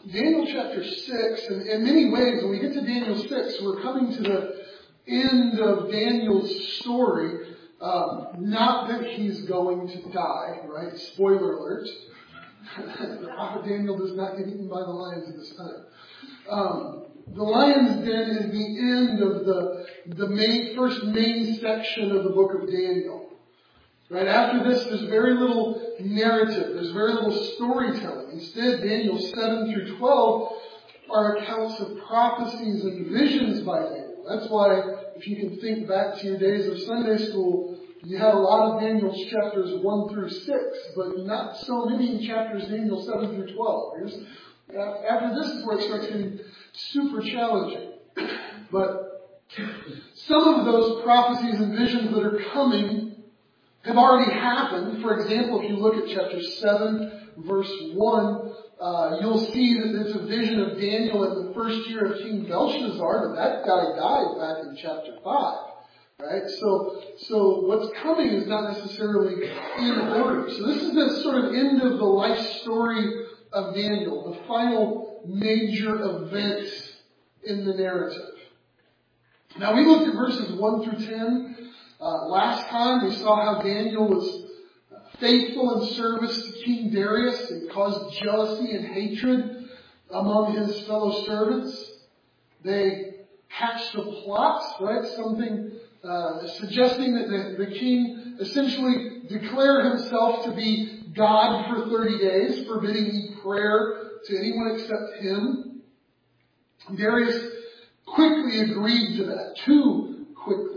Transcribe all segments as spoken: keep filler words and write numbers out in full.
Daniel chapter six, and in many ways, when we get to Daniel six, we're coming to the end of Daniel's story. Um, not that he's going to die, right? Spoiler alert. The prophet Daniel does not get eaten by the lions at this time. Um, the lion's den is the end of the, the main, first main section of the book of Daniel. Right after this, there's very little narrative. There's very little storytelling. Instead, Daniel seven through twelve are accounts of prophecies and visions by Daniel. That's why, if you can think back to your days of Sunday school, you had a lot of Daniel's chapters one through six, but not so many in chapters Daniel seven through twelve. Here's, after this is where it starts getting super challenging. But some of those prophecies and visions that are coming have already happened. For example, if you look at chapter seven, verse one, uh, you'll see that there's a vision of Daniel in the first year of King Belshazzar, but that guy died back in chapter five. Right? So, so what's coming is not necessarily in order. So this is the sort of end of the life story of Daniel, the final major event in the narrative. Now we looked at verses one through ten. Uh, last time we saw how Daniel was faithful in service to King Darius and caused jealousy and hatred among his fellow servants. They hatched a plot, right? Something uh, suggesting that the, the king essentially declared himself to be God for thirty days, forbidding prayer to anyone except him. Darius quickly agreed to that, too quickly.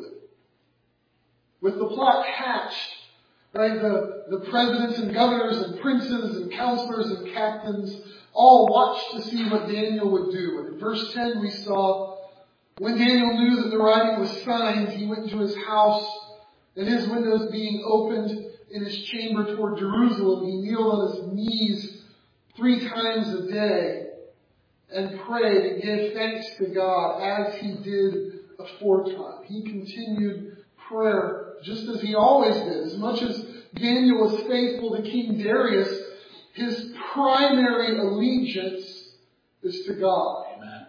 With the plot hatched, right, the, the presidents and governors and princes and counselors and captains all watched to see what Daniel would do. And in verse ten we saw, when Daniel knew that the writing was signed, he went to his house, and his windows being opened in his chamber toward Jerusalem, he kneeled on his knees three times a day and prayed and gave thanks to God as he did aforetime. He continued prayer just as he always did. As much as Daniel was faithful to King Darius, his primary allegiance is to God. Amen.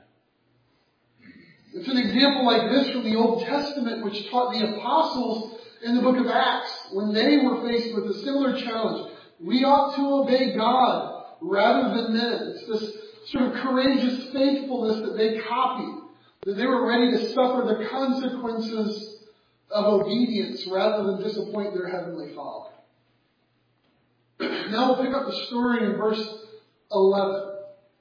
It's an example like this from the Old Testament which taught the apostles in the book of Acts when they were faced with a similar challenge. We ought to obey God rather than men. It's this sort of courageous faithfulness that they copied, that they were ready to suffer the consequences of obedience rather than disappoint their heavenly Father. Now we'll pick up the story in verse eleven.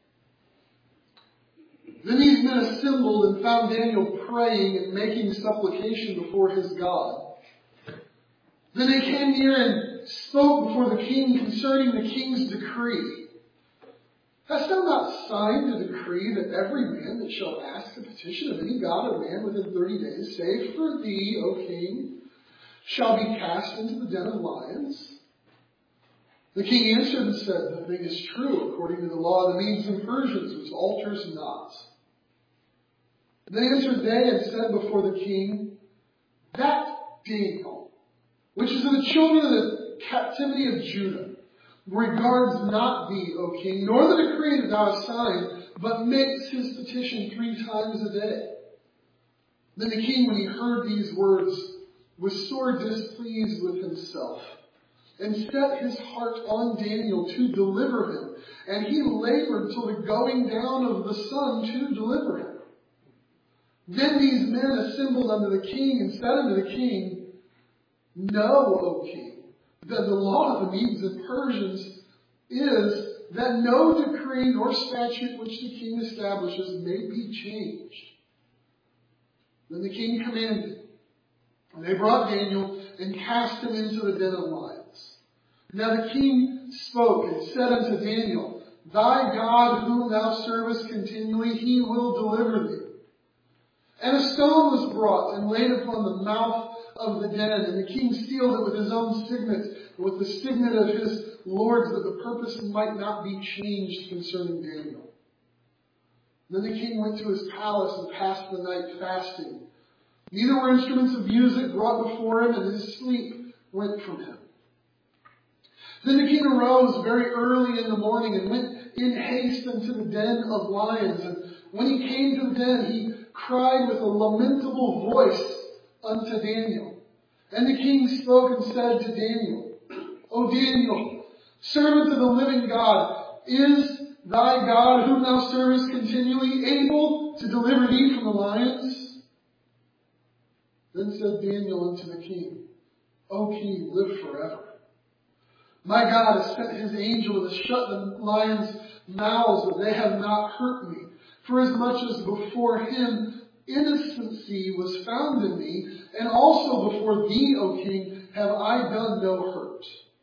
Then these men assembled and found Daniel praying and making supplication before his God. Then they came near and spoke before the king concerning the king's decree. Hast thou not signed a decree that every man that shall ask a petition of any god or man within thirty days, save for thee, O king, shall be cast into the den of lions? The king answered and said, the thing is true, according to the law of the Medes and Persians, which alters not. Then answered they and said before the king, that Daniel, which is of the children of the captivity of Judah, regards not thee, O king, nor the decree that thou hast signed, but makes his petition three times a day. Then the king, when he heard these words, was sore displeased with himself, and set his heart on Daniel to deliver him. And he labored till the going down of the sun to deliver him. Then these men assembled unto the king, and said unto the king, Know, O king, that the law of the Medes and Persians is that no decree nor statute which the king establishes may be changed. Then the king commanded, and they brought Daniel and cast him into the den of lions. Now the king spoke and said unto Daniel, Thy God whom thou servest continually, he will deliver thee. And a stone was brought and laid upon the mouth of the den, and the king sealed it with his own signet, and with the signet of his lords, that the purpose might not be changed concerning Daniel. Then the king went to his palace and passed the night fasting. Neither were instruments of music brought before him, and his sleep went from him. Then the king arose very early in the morning and went in haste into the den of lions. And when he came to the den, he cried with a lamentable voice unto Daniel. And the king spoke and said to Daniel, O Daniel, servant of the living God, is thy God, whom thou servest continually, able to deliver thee from the lions? Then said Daniel unto the king, O king, live forever. My God has sent his angel and has shut the lions' mouths, and they have not hurt me. For as much as before him innocency was found in me, and also before thee, O king, have I done no hurt.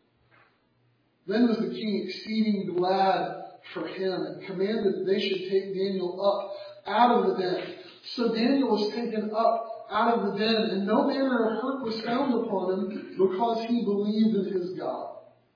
Then was the king exceeding glad for him, and commanded that they should take Daniel up out of the den. So Daniel was taken up out of the den, and no manner of hurt was found upon him, because he believed in his God.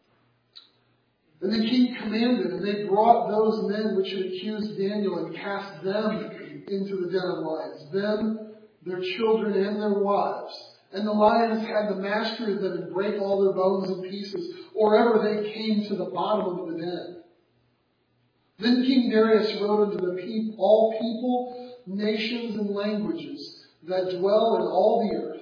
And the king commanded, and they brought those men which had accused Daniel, and cast them into the den of lions, them, their children, and their wives. And the lions had the mastery of them, and brake all their bones in pieces, or ever they came to the bottom of the den. Then King Darius wrote unto the people, all people, nations, and languages that dwell in all the earth,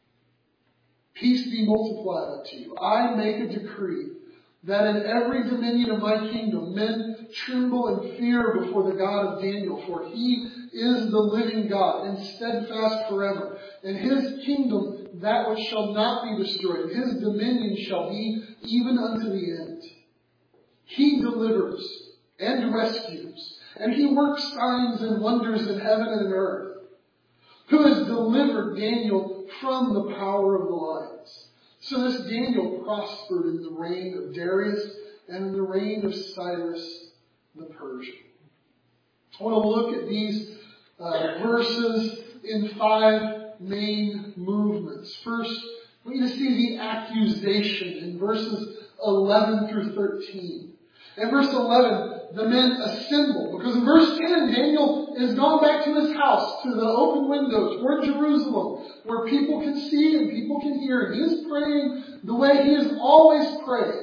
peace be multiplied unto you. I make a decree that in every dominion of my kingdom men tremble and fear before the God of Daniel, for he is the living God, and steadfast forever. And his kingdom that which shall not be destroyed, his dominion shall be even unto the end. He delivers and rescues, and he works signs and wonders in heaven and in earth, who has delivered Daniel from the power of the lions. So this Daniel prospered in the reign of Darius and in the reign of Cyrus the Persian. I want to look at these uh, verses in five main movements. First, I want you to see the accusation in verses eleven through thirteen. In verse eleven, the men assemble, because in verse ten, Daniel is gone back to his house, to the open window toward Jerusalem, where people can see and people can hear. He is praying the way he has always prayed.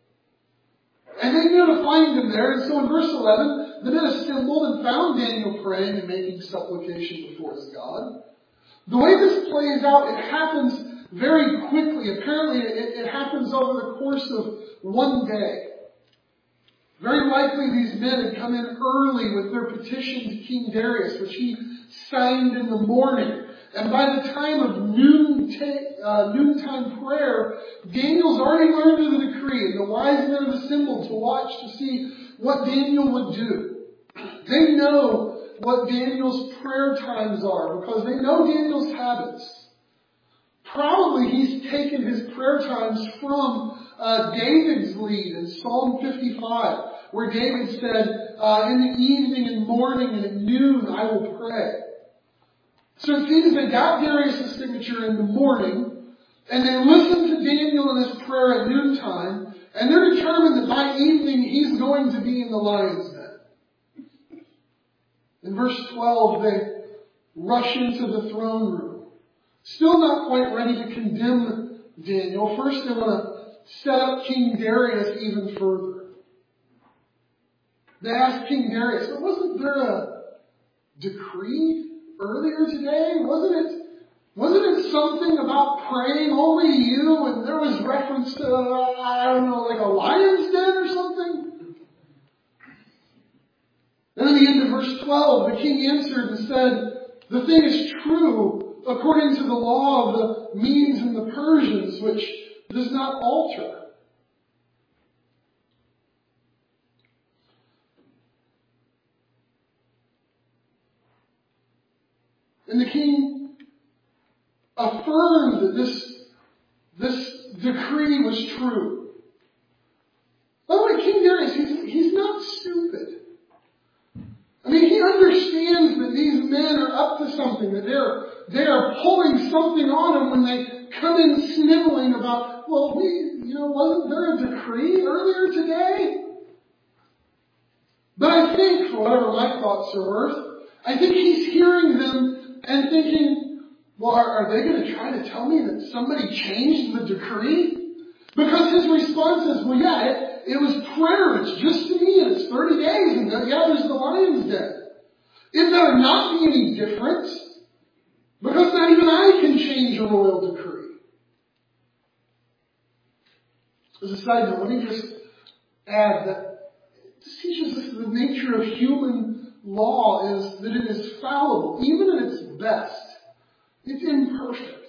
And they knew to find him there. And so in verse eleven, the men assembled and found Daniel praying and making supplication before his God. The way this plays out, it happens very quickly. Apparently, it, it happens over the course of one day. Very likely these men had come in early with their petition to King Darius, which he signed in the morning. And by the time of noon ta- uh, noontime prayer, Daniel's already learned of the decree, and the wise men have assembled to watch to see what Daniel would do. They know what Daniel's prayer times are, because they know Daniel's habits. Probably he's taken his prayer times from uh, David's lead in Psalm fifty-five, where David said, uh, in the evening and morning and at noon I will pray. So it seems they got Darius' signature in the morning, and they listened to Daniel in his prayer at noontime, and they're determined that by evening he's going to be in the lion's den. In verse twelve, they rush into the throne room. Still not quite ready to condemn Daniel. First they want to set up King Darius even further. They asked King Darius, but wasn't there a decree earlier today? Wasn't it, wasn't it something about praying only you, and there was reference to, uh, I don't know, like a lion's den or something? Then at the end of verse twelve, the king answered and said, the thing is true according to the law of the Medes and the Persians, which does not alter. And the king affirmed that this, this decree was true. By the way, King Darius, he's, he's not stupid. I mean, he understands that these men are up to something, that they're, they are pulling something on him when they come in sniveling about, well, we, you know, wasn't there a decree earlier today? But I think, for whatever my thoughts are worth, I think he's hearing them and thinking, well, are, are they going to try to tell me that somebody changed the decree? Because his response response is, well, yeah, it, it was prayer. It's just to me, and it's thirty days, and yeah, there's the lion's den. Is there not be any difference? Because not even I can change a royal decree. As a side note, let me just add that this teaches us the nature of human law is that it is fallible, even at its best. It's imperfect.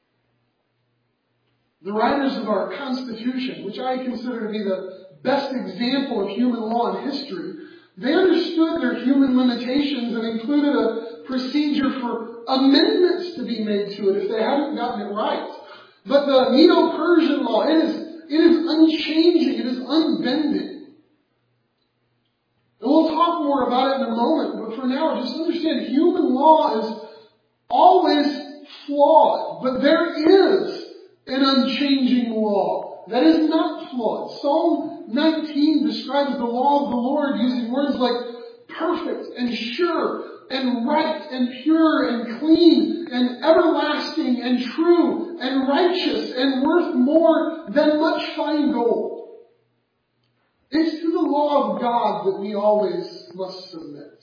The writers of our Constitution, which I consider to be the best example of human law in history, they understood their human limitations and included a procedure for amendments to be made to it if they hadn't gotten it right. But the Medo-Persian law, it is, it is unchanging, it is unbending. And we'll talk more about it in a moment, but for now, just understand human law is always flawed, but there is an unchanging law that is not flawed. Psalm nineteen describes the law of the Lord using words like perfect and sure and right and pure and clean and everlasting and true and righteous and worth more than much fine gold. It's to the law of God that we always must submit.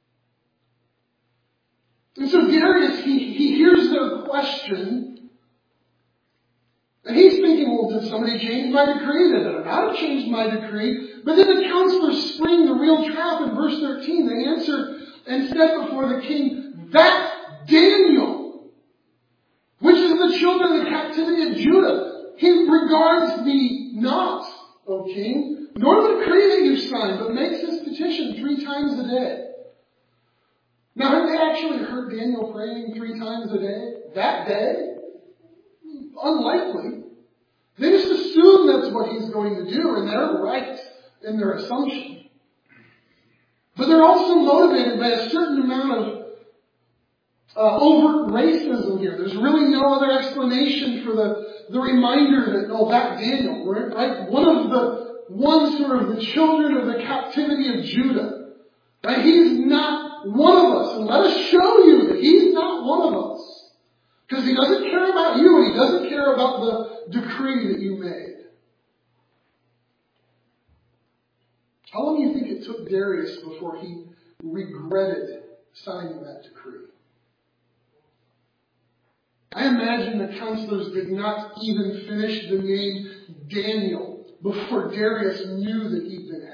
And so Darius, he, he hears their question, and he's thinking, well, did somebody change my decree? Did it not have changed my decree? But then the counselors spring the real trap in verse thirteen. They answered and said before the king, that Daniel, which is the children of the captivity of Judah, he regards thee not, O king, nor the decree that you signed, but makes his petition three times a day. Now, have they actually heard Daniel praying three times a day? That day? Unlikely. They just assume that's what he's going to do, and they're right in their assumption. But they're also motivated by a certain amount of uh, overt racism here. There's really no other explanation for the, the reminder that, oh, that Daniel, right? One of the ones who are the children of the captivity of Judah. Right? He's not one of us. And let us show you that he's not one of us. Because he doesn't care about you, and he doesn't care about the decree that you made. How long do you think it took Darius before he regretted signing that decree? I imagine the counselors did not even finish the name Daniel before Darius knew that he'd been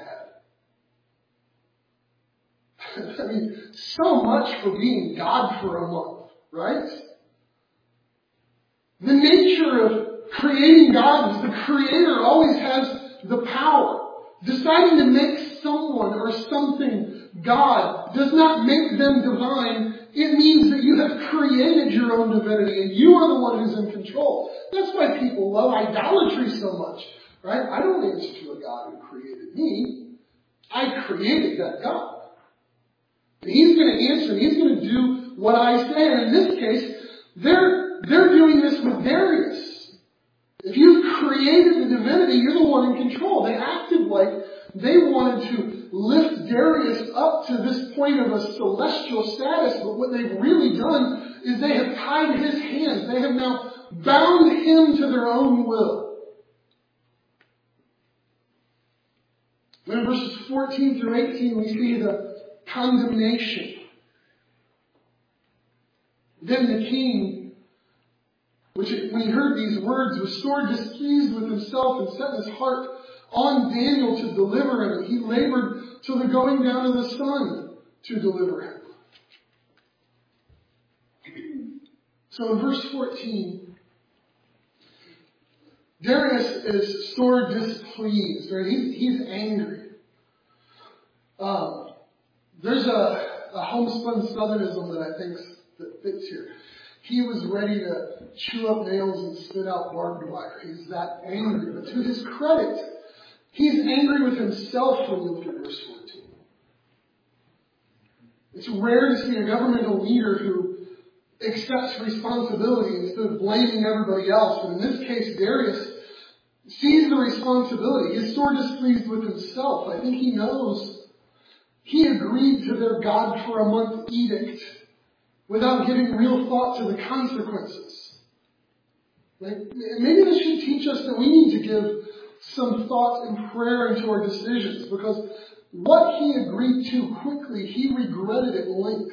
had. I mean, so much for being God for a month, right? The nature of creating God is the Creator always has the power. Deciding to make someone or something God does not make them divine. It means that you have created your own divinity and you are the one who's in control. That's why people love idolatry so much, right? I don't answer to a God who created me. I created that God. And he's going to answer and he's going to do what I say. And in this case, they're, they're doing this with Darius. If you created the divinity, you're the one in control. They acted like they wanted to lift Darius up to this point of a celestial status, but what they've really done is they have tied his hands. They have now bound him to their own will. In verses fourteen through eighteen, we see the condemnation. Then the king, which when he heard these words, was sore displeased with himself and set his heart on Daniel to deliver him. And he labored till the going down of the sun to deliver him. So in verse fourteen, Darius is sore displeased, right? He's, he's angry. Um, there's a, a homespun southernism that I think that fits here. He was ready to chew up nails and spit out barbed wire. He's that angry. But to his credit, he's angry with himself when you look at verse fourteen. It's rare to see a governmental leader who accepts responsibility instead of blaming everybody else. But in this case, Darius sees the responsibility. He's sore displeased with himself. I think he knows he agreed to their God for a month edict without giving real thought to the consequences. Like, maybe this should teach us that we need to give some thought and prayer into our decisions, because what he agreed to quickly, he regretted at length.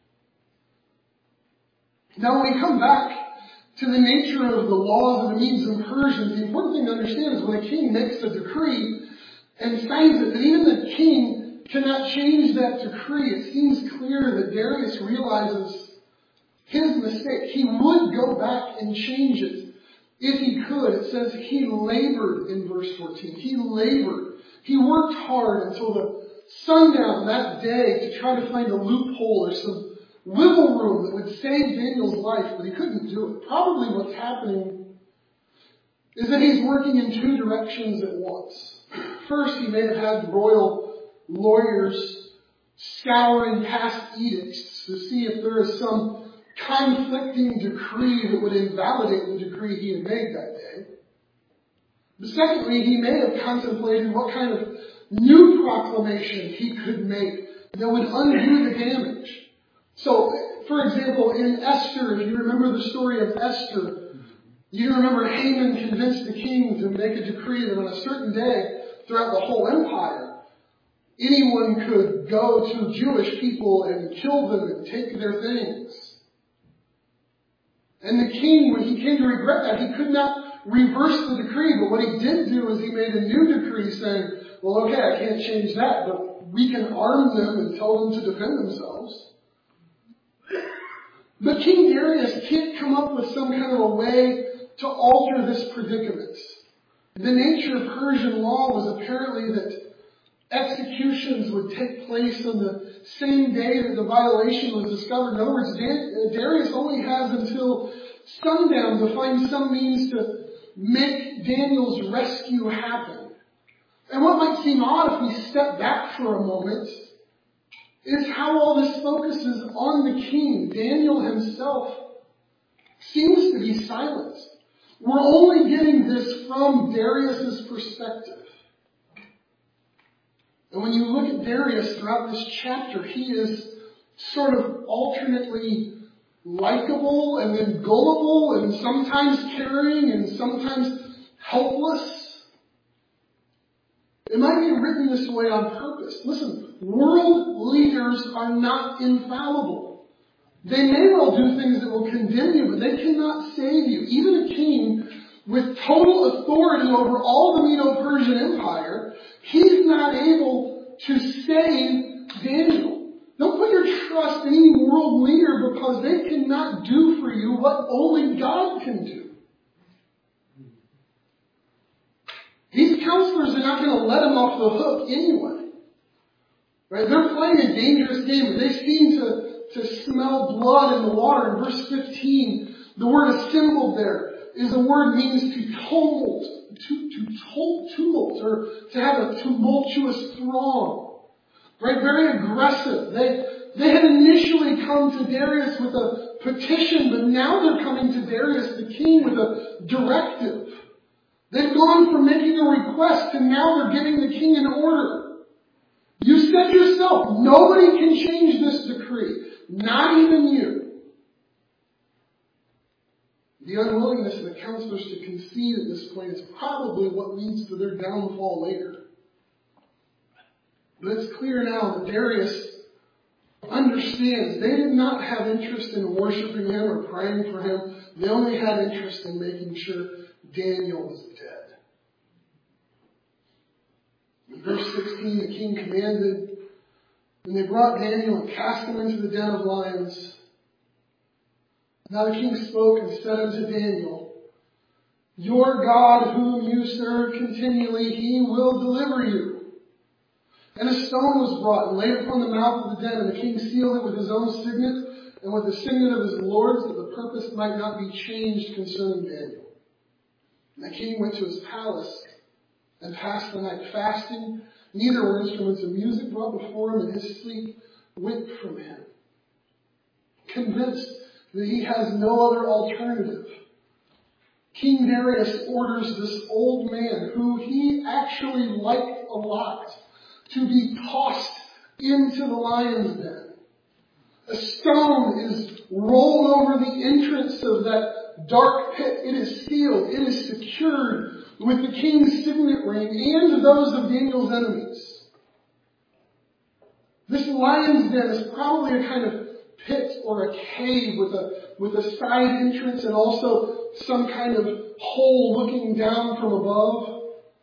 Now when we come back to the nature of the laws of the Medes and Persians, the important thing to understand is when a king makes a decree and signs it, that even the king cannot change that decree. It seems clear that Darius realizes his mistake. He would go back and change it if he could. It says he labored in verse fourteen. He labored. He worked hard until the sundown that day to try to find a loophole or some wiggle room that would save Daniel's life, but he couldn't do it. Probably what's happening is that he's working in two directions at once. First, he may have had royal lawyers scouring past edicts to see if there is some conflicting decree that would invalidate the decree he had made that day. But secondly, he may have contemplated what kind of new proclamation he could make that would undo the damage. So, for example, in Esther, if you remember the story of Esther, you remember Haman convinced the king to make a decree that on a certain day throughout the whole empire, anyone could go to Jewish people and kill them and take their things. And the king, when he came to regret that, he could not reverse the decree. But what he did do is he made a new decree saying, well, okay, I can't change that, but we can arm them and tell them to defend themselves. But King Darius can't come up with some kind of a way to alter this predicament. The nature of Persian law was apparently that executions would take place on the same day that the violation was discovered. In other words, Darius only has until sundown to find some means to make Daniel's rescue happen. And what might seem odd if we step back for a moment is how all this focuses on the king. Daniel himself seems to be silenced. We're only getting this from Darius' perspective. And when you look at Darius throughout this chapter, he is sort of alternately likable and then gullible and sometimes caring and sometimes helpless. It might be written this way on purpose. Listen, world leaders are not infallible. They may well do things that will condemn you, but they cannot save you. Even a king with total authority over all the Medo-Persian Empire, he's not able to save Daniel. Don't put your trust in any world leader because they cannot do for you what only God can do. These counselors are not going to let him off the hook anyway. Right? They're playing a dangerous game, but they seem to, to smell blood in the water. In verse fifteen, the word assembled there is a word means to tumult, to, to tumult, or to have a tumultuous throng. Right? Very aggressive. They, they had initially come to Darius with a petition, but now they're coming to Darius, the king, with a directive. They've gone from making a request to now they're giving the king an order. You said yourself, nobody can change this decree. Not even you. The unwillingness of the counselors to concede at this point is probably what leads to their downfall later. But it's clear now that Darius understands they did not have interest in worshiping him or praying for him. They only had interest in making sure Daniel was dead. In verse sixteen, the king commanded, and they brought Daniel and cast him into the den of lions. Now the king spoke and said unto Daniel, your God whom you serve continually, he will deliver you. And a stone was brought and laid upon the mouth of the den, and the king sealed it with his own signet and with the signet of his lords, that the purpose might not be changed concerning Daniel. And the king went to his palace and passed the night fasting. Neither were instruments of music brought before him, and his sleep went from him. Convinced that he has no other alternative, King Darius orders this old man, who he actually liked a lot, to be tossed into the lion's den. A stone is rolled over the entrance of that dark pit. It is sealed. It is secured with the king's signet ring and those of Daniel's enemies. This lion's den is probably a kind of pit or a cave with a, with a side entrance and also some kind of hole looking down from above.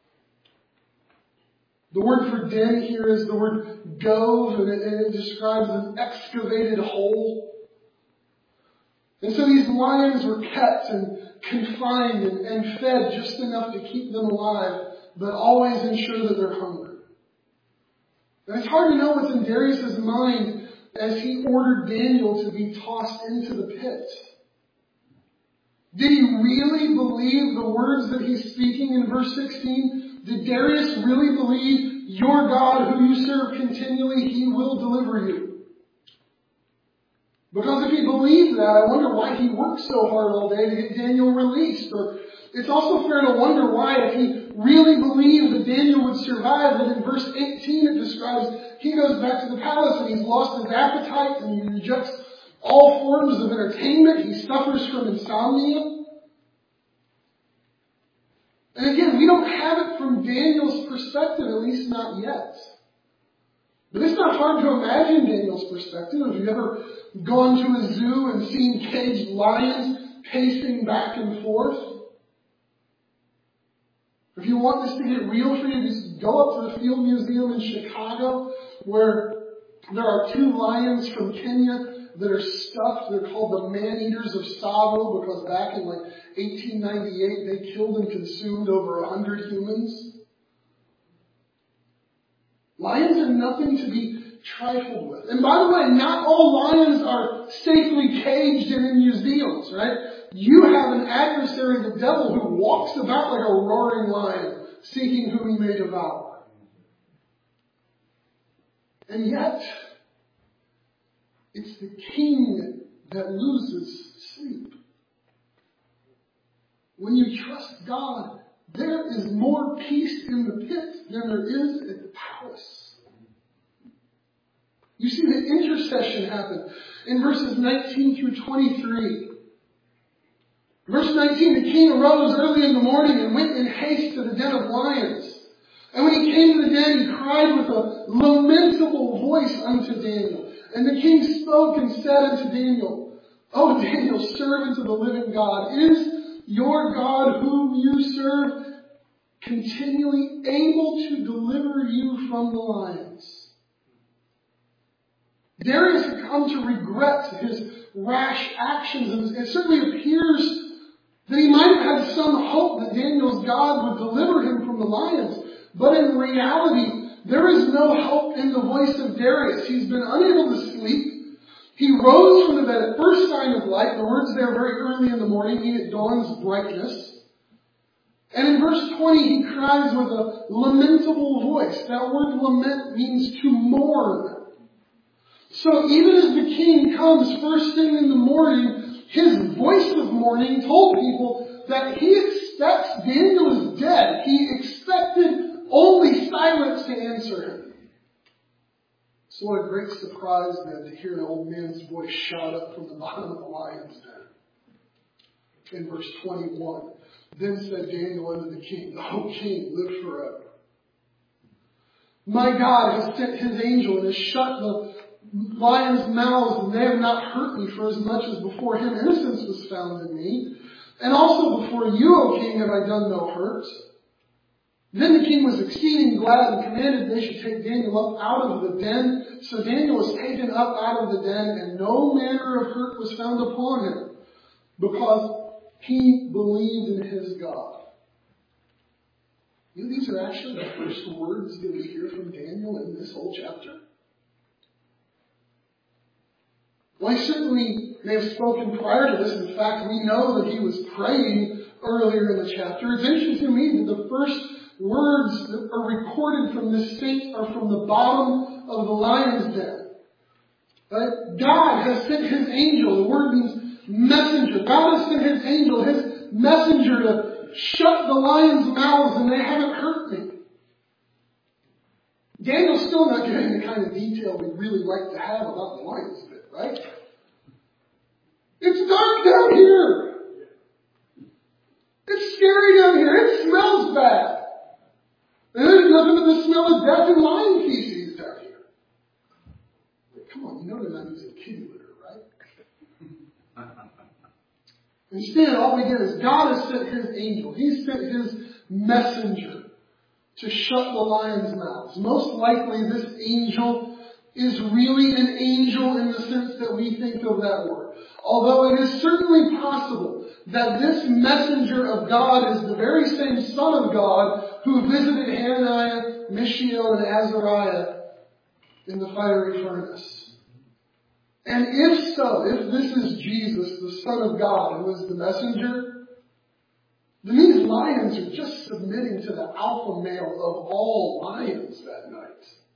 The word for den here is the word gove, and it, and it describes an excavated hole. And so these lions were kept and confined and, and fed just enough to keep them alive, but always ensure that they're hungry. And it's hard to know what's in Darius' mind as he ordered Daniel to be tossed into the pit. Did he really believe the words that he's speaking in verse sixteen? Did Darius really believe your God who you serve continually, he will deliver you? Because if he believed that, I wonder why he worked so hard all day to get Daniel released. Or it's also fair to wonder why, if he really believed that Daniel would survive, that in verse eighteen it describes he goes back to the palace and he's lost his appetite and he rejects all forms of entertainment. He suffers from insomnia. And again, we don't have it from Daniel's perspective, at least not yet. But it's not hard to imagine Daniel's perspective. Have you ever gone to a zoo and seen caged lions pacing back and forth? If you want this to get real for you, just go up to the Field Museum in Chicago, where there are two lions from Kenya that are stuffed. They're called the man-eaters of Tsavo because back in like eighteen ninety-eight they killed and consumed over a hundred humans. Lions are nothing to be trifled with. And by the way, not all lions are safely caged and in museums, right? You have an adversary, the devil, who walks about like a roaring lion, seeking whom he may devour. And yet, it's the king that loses sleep. When you trust God, there is more peace in the pit than there is at the palace. You see the intercession happen in verses nineteen through twenty-three. Verse nineteen, the king arose early in the morning and went in haste to the den of lions. And when he came to the den, he cried with a lamentable voice unto Daniel. And the king spoke and said unto Daniel, O Daniel, servant of the living God, is your God whom you serve continually able to deliver you from the lions? Darius had come to regret his rash actions, and it certainly appears that he might have had some hope that Daniel's God would deliver him from the lions. But in reality, there is no hope in the voice of Darius. He's been unable to sleep. He rose from the bed at first sign of light. The words there very early in the morning mean at dawn's brightness. And in verse twenty, he cries with a lamentable voice. That word lament means to mourn. So even as the king comes first thing in the morning, his voice of mourning told people that he expects Daniel is dead. He expected only silence to answer him. So what a great surprise then to hear an old man's voice shout up from the bottom of the lion's den. In verse twenty-one, then said Daniel unto the king, O king, live forever. My God has sent his angel and has shut the lions' mouths, and they have not hurt me, for as much as before him innocence was found in me. And also before you, O king, have I done no hurt. Then the king was exceeding glad and commanded they should take Daniel up out of the den. So Daniel was taken up out of the den, and no manner of hurt was found upon him, because he believed in his God. You know, these are actually the first words that we hear from Daniel in this whole chapter. Well, he certainly may have spoken prior to this. In fact, we know that he was praying earlier in the chapter. It's interesting to me that the first words that are recorded from this saint are from the bottom of the lion's den. Right? God has sent his angel. The word means messenger. God has sent his angel, his messenger, to shut the lions' mouths, and they haven't hurt me. Daniel's still not getting the kind of detail we'd really like to have about the lion's den, right? It's dark down here. It's scary down here. It smells bad. And there's nothing but the smell of death and lion feces down here. Like, come on, you know they're not using kitty litter, right? Instead, all we get is God has sent His angel. He sent His messenger to shut the lions' mouths. Most likely this angel is really an angel in the sense that we think of that word. Although it is certainly possible that this messenger of God is the very same Son of God who visited Hananiah, Mishael, and Azariah in the fiery furnace. And if so, if this is Jesus, the Son of God, who is the messenger, then these lions are just submitting to the alpha male of all lions that night.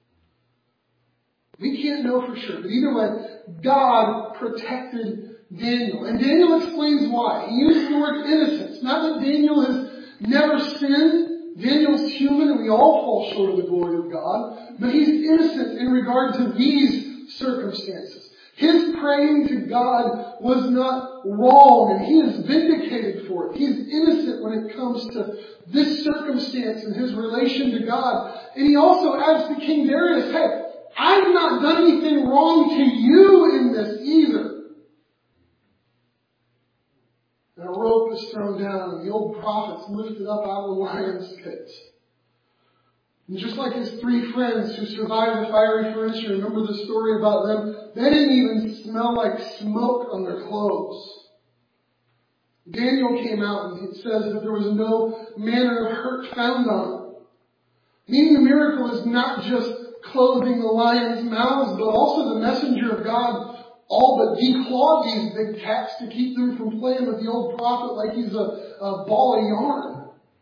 We can't know for sure, but either way, God protected Daniel. And Daniel explains why. He uses the word innocence. Not that Daniel has never sinned. Daniel's human and we all fall short of the glory of God. But he's innocent in regard to these circumstances. His praying to God was not wrong and he is vindicated for it. He is innocent when it comes to this circumstance and his relation to God. And he also adds to King Darius, hey, I've not done anything wrong to you in this either. And a rope is thrown down and the old prophet's lifted up out of the lion's pit. And just like his three friends who survived the fiery furnace, you remember the story about them? They didn't even smell like smoke on their clothes. Daniel came out and it says that there was no manner of hurt found on him. Meaning the miracle is not just closing the lions' mouths, but also the messenger of God all but declawed these big cats to keep them from playing with the old prophet like he's a, a ball of yarn.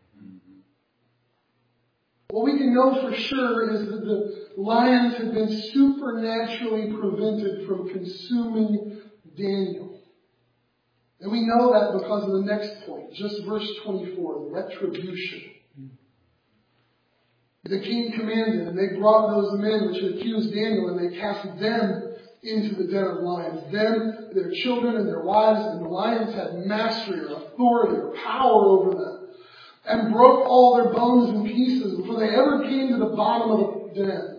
What we can know for sure is that the lions had been supernaturally prevented from consuming Daniel. And we know that because of the next point, just verse twenty-four, the retribution. The king commanded, and they brought those men which had accused Daniel, and they cast them into the den of lions. Them, their children, and their wives, and the lions had mastery or authority or power over them, and broke all their bones in pieces before they ever came to the bottom of the den.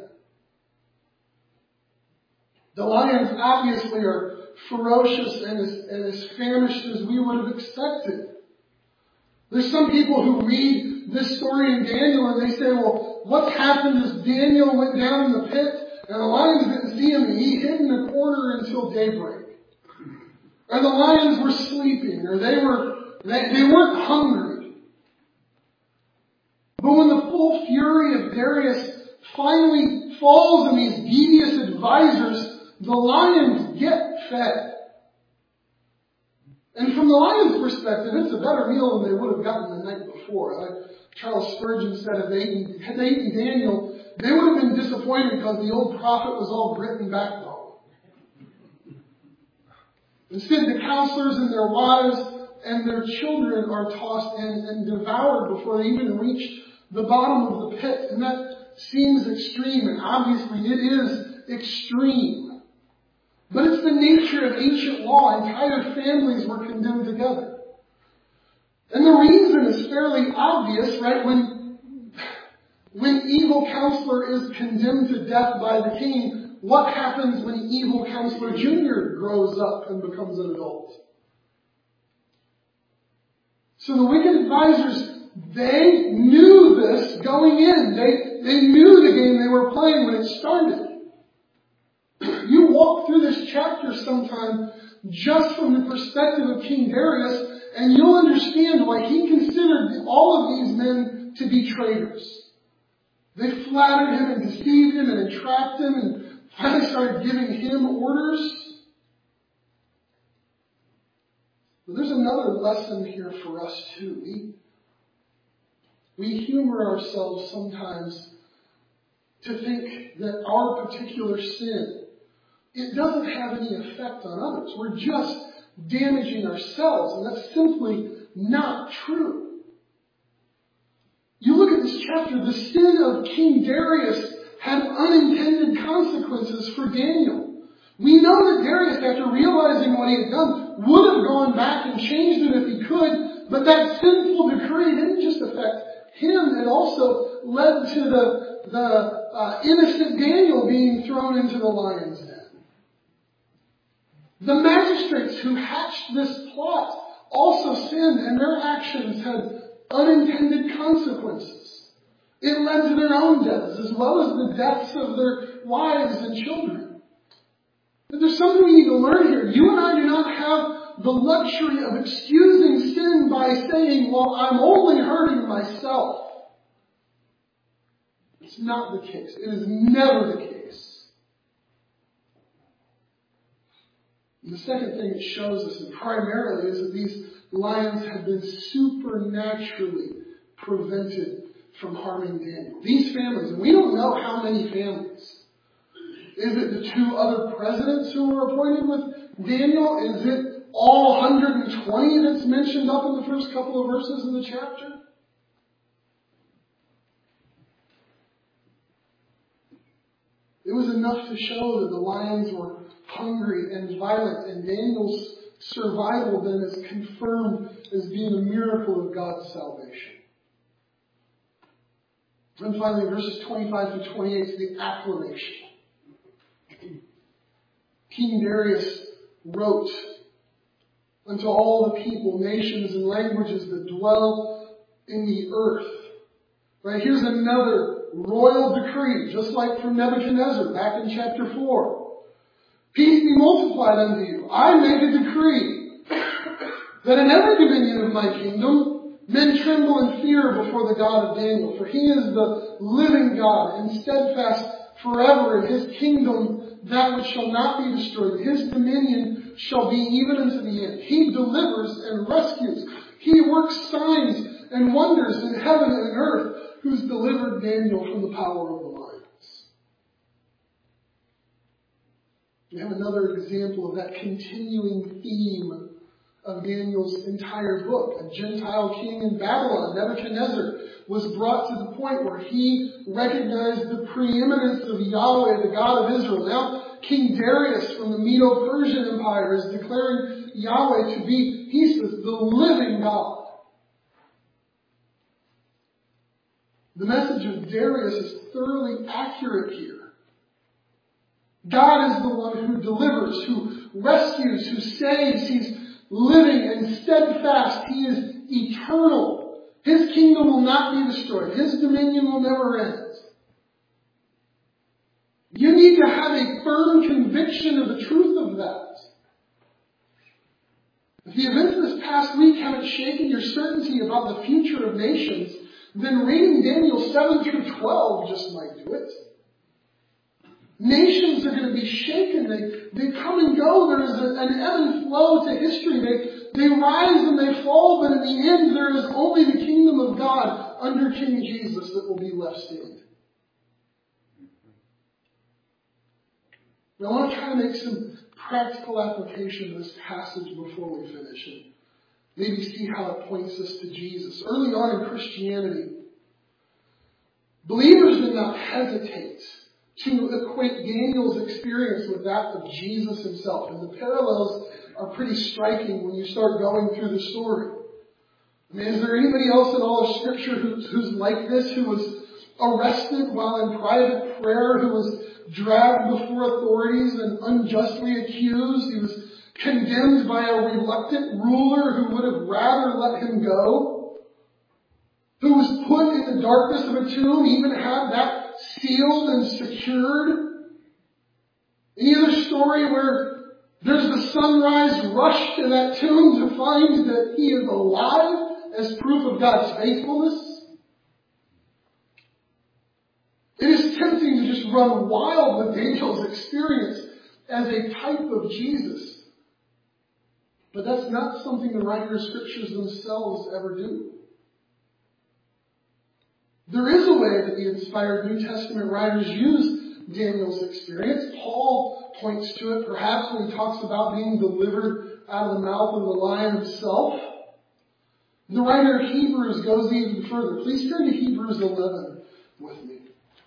The lions obviously are ferocious and as, and as famished as we would have expected. There's some people who read this story in Daniel and they say, well, what's happened is Daniel went down in the pit and the lions didn't see him and he hid in a corner until daybreak. Or the lions were sleeping or they, were, they, they weren't hungry. But when the full fury of Darius finally falls on these devious advisors, the lions get fed. And from the lions' perspective, it's a better meal than they would have gotten the night before. Like Charles Spurgeon said, if they eaten, had they eaten Daniel, they would have been disappointed because the old prophet was all grit and backbone. Instead, the counselors and their wives and their children are tossed in and devoured before they even reach the bottom of the pit. And that seems extreme, and obviously it is extreme. But it's the nature of ancient law. Entire families were condemned together. And the reason is fairly obvious, right? When, when evil counselor is condemned to death by the king, what happens when evil counselor junior grows up and becomes an adult? So the wicked advisors, they knew this going in. They, they knew the game they were playing when it started. You walk through this chapter sometime just from the perspective of King Darius, and you'll understand why he considered all of these men to be traitors. They flattered him and deceived him and entrapped him and finally started giving him orders. But there's another lesson here for us too. We, we humor ourselves sometimes to think that our particular sin, it doesn't have any effect on others. We're just damaging ourselves, and that's simply not true. You look at this chapter, the sin of King Darius had unintended consequences for Daniel. We know that Darius, after realizing what he had done, would have gone back and changed it if he could, But that sinful decree didn't just affect him, it also led to the, the uh, innocent Daniel being thrown into the lion's den. The magistrates who hatched this plot also sinned, and their actions had unintended consequences. It led to their own deaths, as well as the deaths of their wives and children. But there's something we need to learn here. You and I do not have the luxury of excusing sin by saying, well, I'm only hurting myself. It's not the case. It is never the case. And the second thing it shows us, and primarily, is that these lions had been supernaturally prevented from harming Daniel. These families, and we don't know how many families. Is it the two other presidents who were appointed with Daniel? Is it all one hundred twenty that's mentioned up in the first couple of verses in the chapter? It was enough to show that the lions were hungry and violent, and Daniel's survival then is confirmed as being a miracle of God's salvation. And finally, verses twenty-five to twenty-eight is the acclamation. King Darius wrote unto all the people, nations, and languages that dwell in the earth. Right, here's another royal decree, just like from Nebuchadnezzar back in chapter four. Peace be multiplied unto you. I make a decree that in every dominion of my kingdom men tremble and fear before the God of Daniel, for he is the living God and steadfast forever, in his kingdom that which shall not be destroyed. His dominion shall be even unto the end. He delivers and rescues. He works signs and wonders in heaven and earth, who's delivered Daniel from the power of the lions. We have another example of that continuing theme of Daniel's entire book. A Gentile king in Babylon, Nebuchadnezzar, was brought to the point where he recognized the preeminence of Yahweh, the God of Israel. Now, King Darius from the Medo-Persian Empire is declaring Yahweh to be, he says, the living God. The message of Darius is thoroughly accurate here. God is the one who delivers, who rescues, who saves. He's living and steadfast. He is eternal. His kingdom will not be destroyed. His dominion will never end. You need to have a firm conviction of the truth of that. If the events of this past week haven't shaken your certainty about the future of nations, then reading Daniel seven through twelve just might do it. Nations are going to be shaken. They, they come and go. There is a, an ebb and flow to history. They, they rise and they fall, but in the end there is only the kingdom of God under King Jesus that will be left standing. Now I want to try to make some practical application of this passage before we finish and maybe see how it points us to Jesus. Early on in Christianity, believers did not hesitate to equate Daniel's experience with that of Jesus himself. And the parallels are pretty striking when you start going through the story. I mean, is there anybody else in all of Scripture who's, who's like this, who was arrested while in private prayer, who was dragged before authorities and unjustly accused? He was condemned by a reluctant ruler who would have rather let him go, who was put in the darkness of a tomb, even had that sealed and secured. Any other story where there's the sunrise rush to that tomb to find that he is alive as proof of God's faithfulness? It is tempting to just run wild with Daniel's experience as a type of Jesus. But that's not something the writers of Scriptures themselves ever do. There is a way that the inspired New Testament writers use Daniel's experience. Paul points to it perhaps when he talks about being delivered out of the mouth of the lion himself. The writer of Hebrews goes even further. Please turn to Hebrews eleven with me.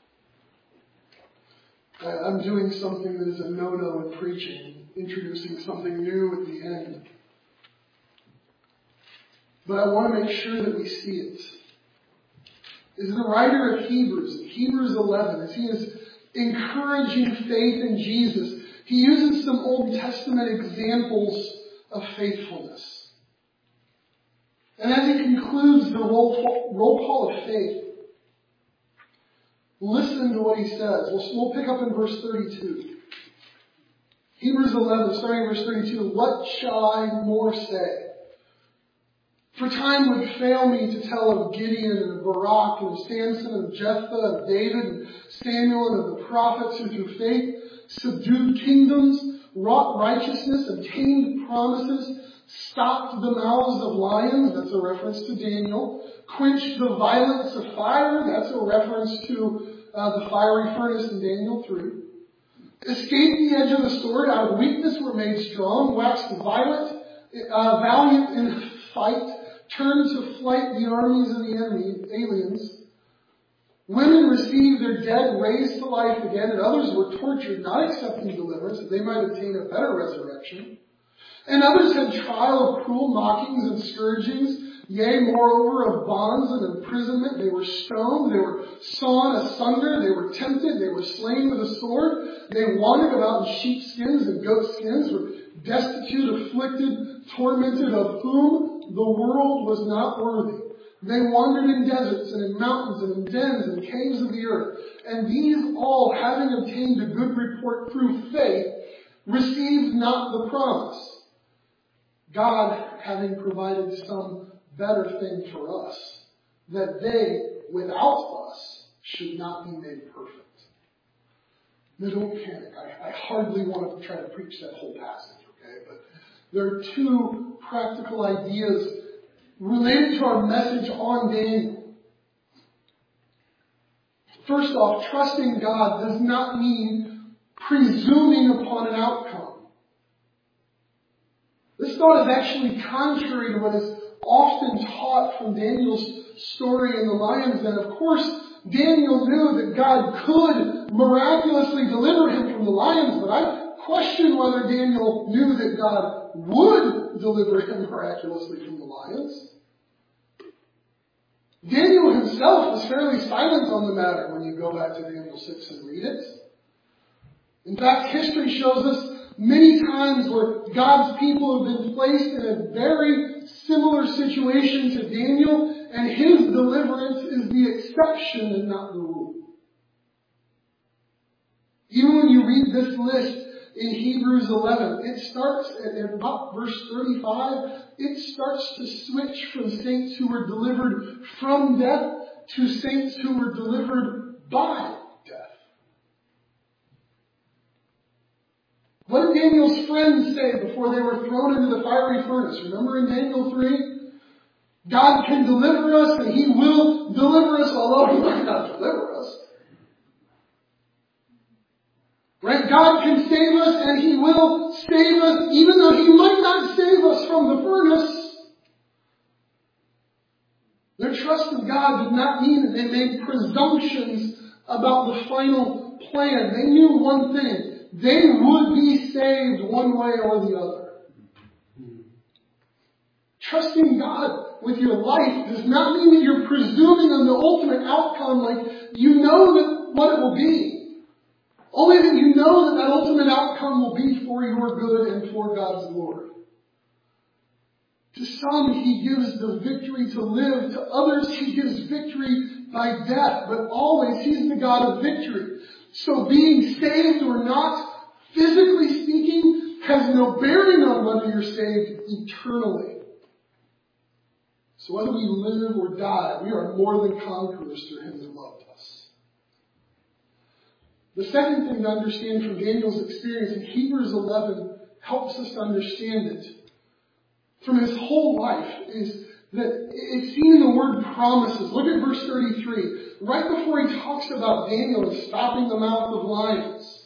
I'm doing something that is a no-no in preaching, introducing something new at the end. but I want to make sure that we see it. Is the writer of Hebrews, in Hebrews eleven, as he is encouraging faith in Jesus, he uses some Old Testament examples of faithfulness. And as he concludes the roll, roll call of faith, listen to what he says. We'll, we'll pick up in verse thirty-two. Hebrews eleven, starting verse thirty-two. What shall I more say? For time would fail me to tell of Gideon and Barak and Samson and Jephthah and David and Samuel and of the prophets who through faith subdued kingdoms, wrought righteousness, obtained promises, stopped the mouths of lions, that's a reference to Daniel, quenched the violence of fire, that's a reference to uh, the fiery furnace in Daniel three, escaped the edge of the sword, out of weakness were made strong, waxed violent, uh, valiant in fight, turned to flight the armies of the enemy, aliens. Women received their dead raised to life again, and others were tortured, not accepting deliverance, that they might obtain a better resurrection. And others had trial of cruel mockings and scourgings, yea, moreover, of bonds and imprisonment. They were stoned, they were sawn asunder, they were tempted, they were slain with a sword. They wandered about in sheepskins and goatskins, were destitute, afflicted, tormented, of whom the world was not worthy. They wandered in deserts and in mountains and in dens and caves of the earth. And these all, having obtained a good report through faith, received not the promise, God having provided some better thing for us, that they, without us, should not be made perfect. Now don't panic. I, I hardly want to try to preach that whole passage, okay? But there are two practical ideas related to our message on Daniel. First off, trusting God does not mean presuming upon an outcome. This thought is actually contrary to what is often taught from Daniel's story in the lion's den. Of course, Daniel knew that God could miraculously deliver him from the lions, but I question whether Daniel knew that God would deliver him miraculously from the lions. Daniel himself was fairly silent on the matter when you go back to Daniel six and read it. In fact, history shows us many times where God's people have been placed in a very similar situation to Daniel, and his deliverance is the exception and not the rule. Even when you read this list in Hebrews eleven, it starts at about verse thirty-five, it starts to switch from saints who were delivered from death to saints who were delivered by death. What did Daniel's friends say before they were thrown into the fiery furnace? Remember in Daniel three? God can deliver us and He will deliver us, although He might not deliver us. Right? God can save us and He will save us even though He might not save us from the furnace. Their trust in God did not mean that they made presumptions about the final plan. They knew one thing. They would be saved one way or the other. Trusting God with your life does not mean that you're presuming on the ultimate outcome, like you know that what it will be. Only that you know that that ultimate outcome will be for your good and for God's glory. To some, He gives the victory to live. To others, He gives victory by death. But always, He's the God of victory. So being saved or not, physically speaking, has no bearing on whether you're saved eternally. So whether we live or die, we are more than conquerors through Him that loved us. The second thing to understand from Daniel's experience in Hebrews eleven helps us to understand it from his whole life is that it's seen in the word promises. Look at verse thirty-three. Right before he talks about Daniel and stopping the mouth of lions,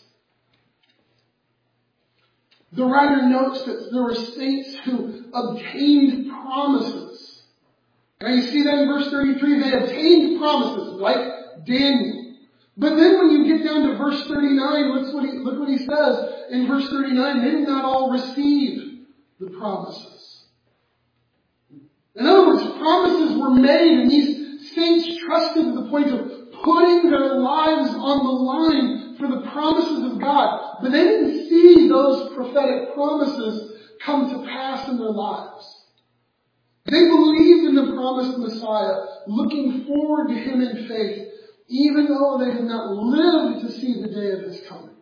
the writer notes that there were saints who obtained promises. Now you see that in verse thirty-three, they obtained promises, like Daniel. But then when you get down to verse thirty-nine, look what he, look what he says in verse thirty-nine. They did not all receive the promises. In other words, promises were made and these saints trusted to the point of putting their lives on the line for the promises of God. But they didn't see those prophetic promises come to pass in their lives. They believed in the promised Messiah, looking forward to Him in faith, even though they had not lived to see the day of His coming.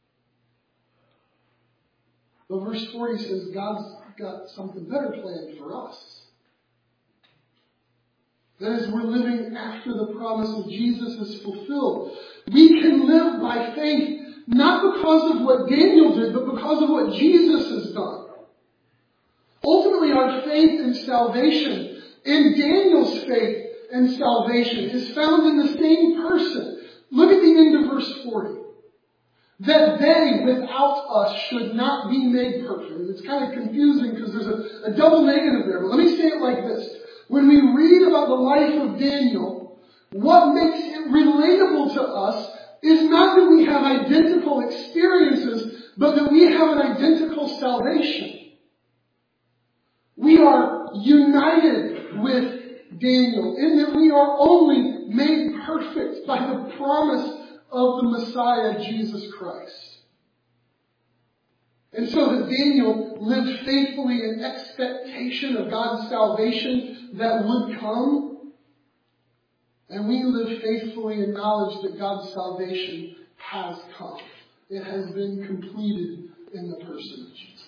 But verse forty says God's got something better planned for us. That is, we're living after the promise of Jesus is fulfilled. We can live by faith, not because of what Daniel did, but because of what Jesus has done. Ultimately, our faith in salvation, in Daniel's faith and salvation, is found in the same person. Look at the end of verse forty. That they, without us, should not be made perfect. And it's kind of confusing because there's a, a double negative there. But let me say it like this. When we read about the life of Daniel, what makes it relatable to us is not that we have identical experiences, but that we have an identical salvation. We are united with Daniel in that we are only made perfect by the promise of the Messiah, Jesus Christ. And so that Daniel lived faithfully in expectation of God's salvation that would come. And we live faithfully in knowledge that God's salvation has come. It has been completed in the person of Jesus.